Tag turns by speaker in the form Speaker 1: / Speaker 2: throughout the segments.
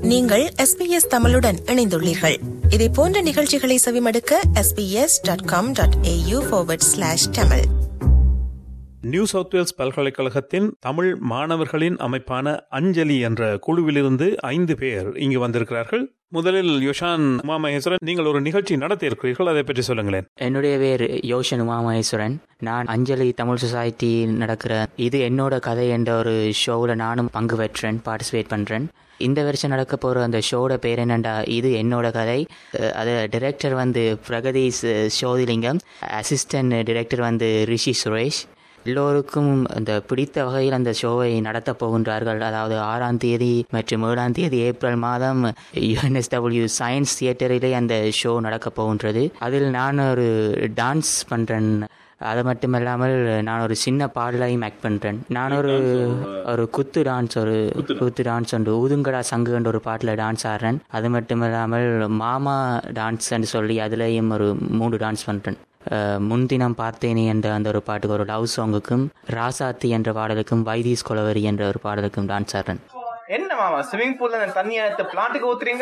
Speaker 1: நீங்கள் SBS தமிழுடன் இணைந்துள்ளீர்கள். இதே போன்ற நிகழ்ச்சிகளை செவிமடுக்க sbs.com.au/tamil.
Speaker 2: நியூ சவுத் வேல்ஸ் பல்கலைக்கழகத்தின் தமிழ் மாணவர்களின் அமைப்பான அஞ்சலி என்ற குழுவிலிருந்து 5 பேர் இங்கு வந்திருக்கிறார்கள். முதலில் யோஷான் உமாமகேஸ்வரன், நீங்கள் ஒரு நிகழ்ச்சி நடத்தி இருக்கிறீர்கள், அதை பற்றி சொல்லுங்களேன்.
Speaker 3: என்னுடைய பேர் யோஷன் உமாமகேஸ்வரன். நான் அஞ்சலி தமிழ் சொசைட்டி நடக்கிற இது என்னோட கதை என்ற ஒரு ஷோவில் நானும் பங்கு பெற்றேன், பார்ட்டிசிபேட் பண்ணுறேன். இந்த வருஷம் நடக்க போகிற அந்த ஷோட பேர் என்னண்டா இது என்னோட கதை. அது டைரக்டர் வந்து பிரகதீஷ் சோதிலிங்கம், அசிஸ்டன்ட் டைரக்டர் வந்து ரிஷி சுரேஷ். எல்லோருக்கும் அந்த பிடித்த வகையில் அந்த ஷோவை நடத்த போகின்றார்கள். அதாவது 6ஆம் தேதி மற்றும் 7ஆம் தேதி ஏப்ரல் மாதம் UNSW சயின்ஸ் தியேட்டரிலே அந்த ஷோ நடக்க போகின்றது. அதில் நான் ஒரு டான்ஸ் பண்ணுறேன். அது மட்டும் இல்லாமல் நான் ஒரு சின்ன பாடலையும் ஆக்ட் பண்ணுறேன். நான் ஒரு குத்து டான்ஸ் ஒன்று ஊதுங்கடா சங்குன்ற ஒரு பாட்டில் டான்ஸ் ஆடுறேன். அது மட்டும் இல்லாமல் மாமா டான்ஸ்ன்னு சொல்லி அதுலேயும் ஒரு 3 டான்ஸ் பண்ணுறேன். முன்தினம் பார்த்தேனே என்ற அந்த ஒரு பாட்டுக்கு ஒரு லவ் சாங்குக்கும், ராசாத்தி என்ற பாடலுக்கும், வைதீஸ் கொலவரி என்ற ஒரு பாடலுக்கும் டான்ஸ் ஆடுறேன்.
Speaker 4: என்ன மாமா ஸ்விமிங் பூல்ல தண்ணியை எடுத்து பிளாட்டுக்கு ஊத்துறீங்க?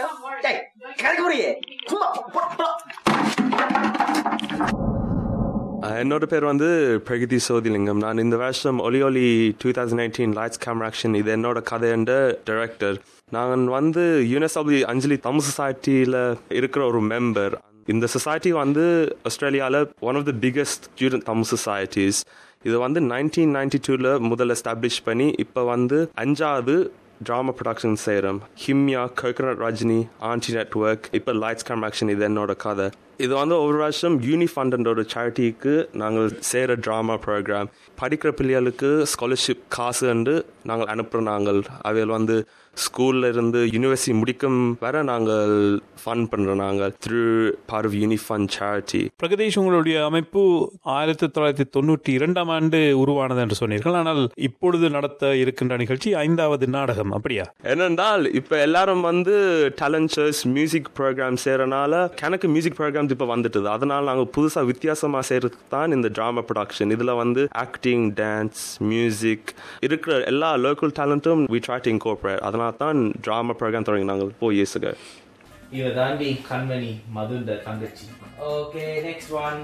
Speaker 5: என்னோட பேர் வந்து பிரகதீஷ் சோதிலிங்கம். நான் இந்த வருஷம் ஒலி 2019 லைட்ஸ் கேமரா ஆக்ஷன் இது என்னோட கதை என்ற டைரக்டர். நான் வந்து UNSW அஞ்சலி தமிழ் சொசைட்டியில் இருக்கிற ஒரு மெம்பர். இந்த சொசைட்டி வந்து ஆஸ்திரேலியாவில் one of the biggest student Tamil societies. இது வந்து 1992 முதல்ல எஸ்டாப்ளிஷ் பண்ணி இப்போ வந்து 5வது ட்ராமா ப்ரொடக்ஷன் செய்கிறோம். ஹிம்யா, கோகனட் ரஜினி, ஆன்டி நெட்வொர்க், இப்போ லைட்ஸ் கேமரா ஆக்ஷன் இது என்னோட கதை. இது வந்து ஒவ்வொரு வருஷம் யூனிஃபண்ட் ஒரு சேரிட்டிக்கு நாங்கள் செய்கிற ட்ராமா ப்ரோக்ராம். படிக்கிற பிள்ளைகளுக்கு ஸ்காலர்ஷிப் காசு நாங்கள் அனுப்புகிறோம். நாங்கள் அவையில் வந்து ஸ்கூலில் இருந்து யூனிவர்சிட்டி முடிக்கும் வர நாங்கள் ஃபண்ட் பண்ணுறோம். நாங்கள் through part of Unifund charity.
Speaker 2: Pragatheesh, உங்களுடைய அமைப்பு 1992ஆம் ஆண்டு உருவானது என்று சொன்னீர்கள். ஆனால் இப்பொழுது நடத்த இருக்கின்ற நிகழ்ச்சி 5வது நாடகம், அப்படியா?
Speaker 5: என்னென்றால் இப்போ எல்லாரும் வந்து டேலண்ட் ஷோஸ், மியூசிக் ப்ரோக்ராம் செய்கிறனால எனக்கு மியூசிக் ப்ரோக்ராம் இப்போ வந்துட்டுது. அதனால் நாங்கள் புதுசாக வித்தியாசமாக செய்கிறதுக்கு தான் இந்த ட்ராமா ப்ரொடக்ஷன். இதில் வந்து ஆக்டிங், டான்ஸ், மியூசிக் இருக்கிற எல்லா லோக்கல் டேலண்ட்டும் we try to incorporate. அதனால தான் ட்ராமா ப்ரோக்ராம் தொடங்கி நாங்கள் 4 years ago.
Speaker 4: இவ தாண்டி கண்மணி மதுண்ட தங்கச்சி. Okay, next one.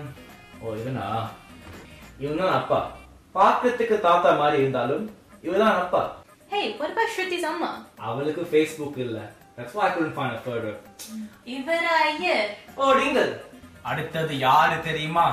Speaker 4: இவன் அப்பா. பார்க்கறதுக்கு தாத்தா மாதிரி இருந்தாலும் இவதான் அப்பா.
Speaker 6: Hey, what about Shruti's amma?
Speaker 4: அவளுக்கு Facebook இல்ல. That's why I couldn't find a photo.
Speaker 6: இவரா ஐயர்?
Speaker 4: ஓ, நீங்கள். அடுத்தது யாரு தெரியுமா?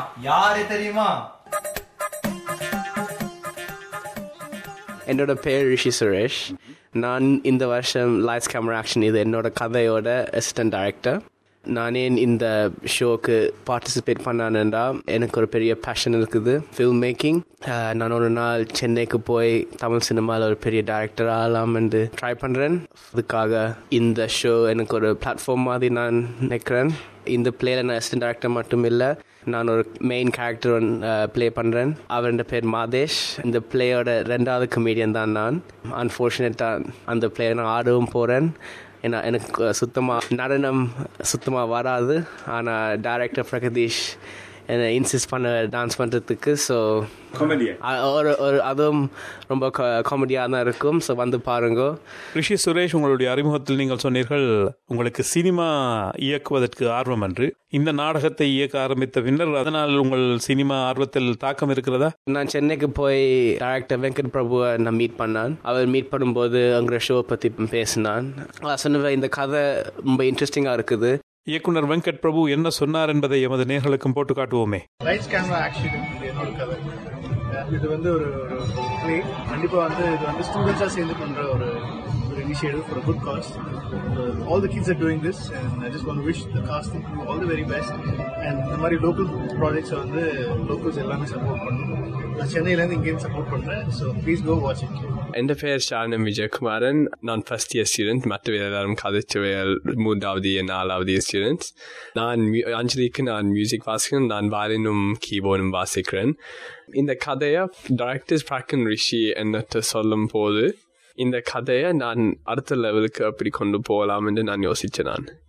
Speaker 7: என்னோட பேர் ரிஷி சுரேஷ். நான் இந்த வருஷம் லைட்ஸ் கேமரா ஆக்ஷன் இது என்னோட கதையோட அசிஸ்டன்ட் டைரக்டர். நானே இந்த ஷோக்கு பார்ட்டிசிபேட் பண்ணானேண்டா எனக்கு ஒரு பெரிய பேஷன் இருக்குது, ஃபில்ம் மேக்கிங். நான் ஒரு நாள் சென்னைக்கு போய் தமிழ் சினிமாவில் ஒரு பெரிய டைரக்டர் ஆகலாம்னு ட்ரை பண்ணுறேன். அதுக்காக இந்த ஷோ எனக்கு ஒரு பிளாட்ஃபார்ம் மாதிரி நான் நினைக்கிறேன். இந்த பிளேயில் நான் அசிஸ்டன்ட் டைரக்டர் மட்டும் இல்லை, நான் ஒரு மெயின் கேரக்டர் ப்ளே பண்ணுறேன். அவரோட பேர் மாதேஷ். இந்த பிளேயோட 2வது கமெடியன் தான் நான். அன்ஃபார்ச்சுனேட்டாக அந்த பிளே நான் ஆடவும் போகிறேன். ஏன்னா எனக்கு நடனம் சுத்தமாக வராது. ஆனால் டைரக்டர் பிரகதீஷ் என்னை இன்சிஸ்ட் பண்ண டான்ஸ் பண்ணுறதுக்கு. ஸோ அதுவும் ரொம்ப காமெடியாக தான் இருக்கும். ஸோ வந்து பாருங்க.
Speaker 2: ரிஷி சுரேஷ், உங்களுடைய அறிமுகத்தில் நீங்கள் சொன்னீர்கள் உங்களுக்கு சினிமா இயக்குவதற்கு ஆர்வம் என்று. இந்த நாடகத்தை இயக்க ஆரம்பித்த பின்னர் அதனால் உங்கள் சினிமா ஆர்வத்தில் தாக்கம் இருக்கிறதா?
Speaker 7: நான் சென்னைக்கு போய் டைரக்டர் வெங்கட் பிரபுவை நான் மீட் பண்ணான். அவர் மீட் பண்ணும்போது அங்கே ஷோ பற்றி பேசினான். சொன்ன இந்த கதை ரொம்ப இன்ட்ரெஸ்டிங்காக இருக்குது.
Speaker 2: இயக்குனர் வெங்கட் பிரபு என்ன சொன்னார் என்பதை எமது நேயர்களுக்கும் போட்டு காட்டுவோமே.
Speaker 8: லைட்ஸ் கேமரா ஆக்ஷன் இது வந்து ஒரு பிளே. கண்டிப்பாக வந்து இது வந்து ஸ்டூடெண்ட்ஸாக சேர்ந்து பண்ணுற ஒரு initiative for a good cause. All the kids are doing this and I just want to wish the casting crew all the very best. And இந்த மாதிரி local projects வந்து locals எல்லாமே சப்போர்ட் பண்ணணும். நான் சென்னையிலேருந்து இங்கேயும் சப்போர்ட் பண்ணுறேன். So please go watch it.
Speaker 9: എൻ്റെ പേര് ഷാനം വിജയകുമാരൻ. ഞാൻ ഫസ്റ്റ് ഇയർ സ്റ്റുഡൻറ്റ്. മറ്റവരെല്ലാവരും കഥച്ചുവയൽ 3வது ഇയർ 4வது ഇയർ സ്റ്റുഡൻറ്റ്സ്. நான் அஞ்சலிக்கு நான் மியூசிக் வாசிக்கிறேன். நான் வயலினும் கீபோர்டும் வாசிக்கிறேன். இந்த கதையை டைரக்டர் பிராக்கன் ரிஷி என்னட்ட சொல்லும் போது இந்த கதையை நான் அடுத்த லெவலுக்கு அப்படி கொண்டு போகலாம் என்று நான் யோசித்தேன்.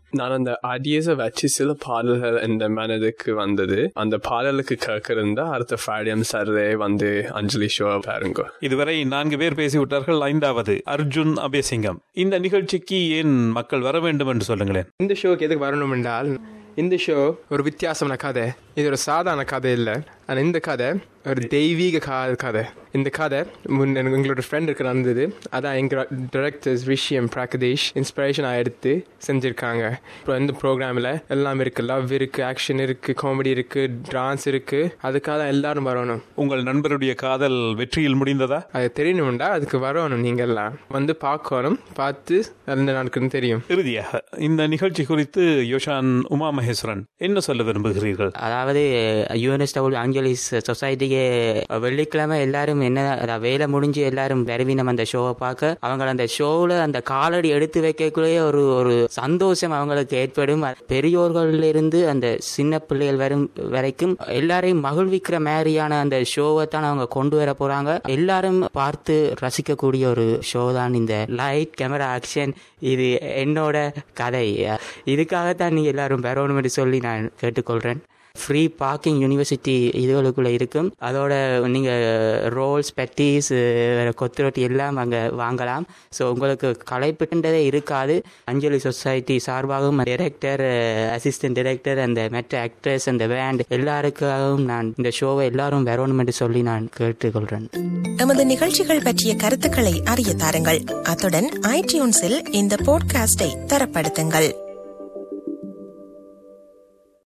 Speaker 9: நான் அந்த ஐடியாஸை வச்சு சில பாடல்கள் இந்த மனதுக்கு வந்தது. அந்த பாடலுக்கு கேட்கறதா அடுத்த ஃப்ரைடே சாட்டர்டே வந்து அஞ்சலி ஷோ பாருங்க.
Speaker 2: இதுவரை 4 பேர் பேசிவிட்டார்கள். 5வது அர்ஜுன் அபேசிங்கம். இந்த நிகழ்ச்சிக்கு ஏன் மக்கள் வர வேண்டும் என்று சொல்லுங்களேன்.
Speaker 10: இந்த ஷோக்கு எதுக்கு வரணும் என்றால், இந்த ஷோ ஒரு வித்தியாசமான கதை. இது ஒரு சாதாரண கதை இல்லை. ஆனால் இந்த கதை ஒரு தெய்வீக கதை. இந்த கதை எங்களோட ஃப்ரெண்டுக்கு நடந்தது. அதான் எங்கள் டைரக்டர்ஸ் ரிஷியம் பிரகதீஷ் இன்ஸ்பிரேஷனாக எடுத்து செஞ்சுருக்காங்க. அப்புறம் இந்த ப்ரோக்ராமில் எல்லாம் இருக்குது. லவ் இருக்குது, ஆக்ஷன் இருக்குது, காமெடி இருக்குது, டான்ஸ் இருக்குது. அதுக்காக எல்லாரும் வரணும்.
Speaker 2: உங்கள் நண்பருடைய காதல் வெற்றியில் முடிந்ததா?
Speaker 10: அது தெரியணும்டா, அதுக்கு வரணும். நீங்கள் எல்லாம் வந்து பார்க்கணும். பார்த்து நல்ல நடக்குன்னு தெரியும்.
Speaker 2: இறுதியாக இந்த நிகழ்ச்சி குறித்து யோஷான் உமா மகேஸ்வரன் என்ன சொல்ல விரும்புகிறீர்கள்?
Speaker 3: அதாவது யுஎன்எஸ்டபிள்யூ அஞ்சலிஸ் சொசைட்டிக்கு வெள்ளிக்கிழமை எல்லாரும் என்ன வேலை முடிஞ்சு எல்லாரும் வருவினம் அந்த ஷோவை பார்க்க. அவங்க அந்த ஷோவில் அந்த காலடி எடுத்து வைக்கக்குள்ளேயே ஒரு சந்தோஷம் அவங்களுக்கு ஏற்படும். பெரியோர்களிலிருந்து அந்த சின்ன பிள்ளைகள் வரும் வரைக்கும் எல்லாரையும் மகிழ்விக்கிற மாதிரியான அந்த ஷோவை தான் அவங்க கொண்டு வர போறாங்க. எல்லாரும் பார்த்து ரசிக்கக்கூடிய ஒரு ஷோ தான் இந்த லைட் கேமரா ஆக்ஷன். இது என்னோட கதை. இதுக்காகத்தான் நீங்க எல்லாரும் வரணும் என்று சொல்லி நான் கேட்டுக்கொள்றேன். ஃப்ரீ பார்க்கிங் யூனிவர்சிட்டி இதுகளுக்குள்ள இருக்கும். அதோட நீங்கள் ரோல்ஸ், பெட்டிஸ், கொத்துரொட்டி எல்லாம் அங்கே வாங்கலாம். ஸோ உங்களுக்கு களைப்புன்றதே இருக்காது. அஞ்சலி சொசைட்டி சார்பாகவும் டைரக்டர், அசிஸ்டன்ட் டைரக்டர், அந்த மற்ற ஆக்ட்ரஸ், அந்த பேண்ட் எல்லாருக்காகவும் நான் இந்த ஷோவை எல்லாரும் வரணும் என்று சொல்லி நான் கேட்டுக்கொள்கிறேன்.
Speaker 1: எமது நிகழ்ச்சிகள் பற்றிய கருத்துக்களை அறிய தாருங்கள். அத்துடன் iTunesஇல் இந்த பாட்காஸ்டை தரப்படுத்துங்கள்.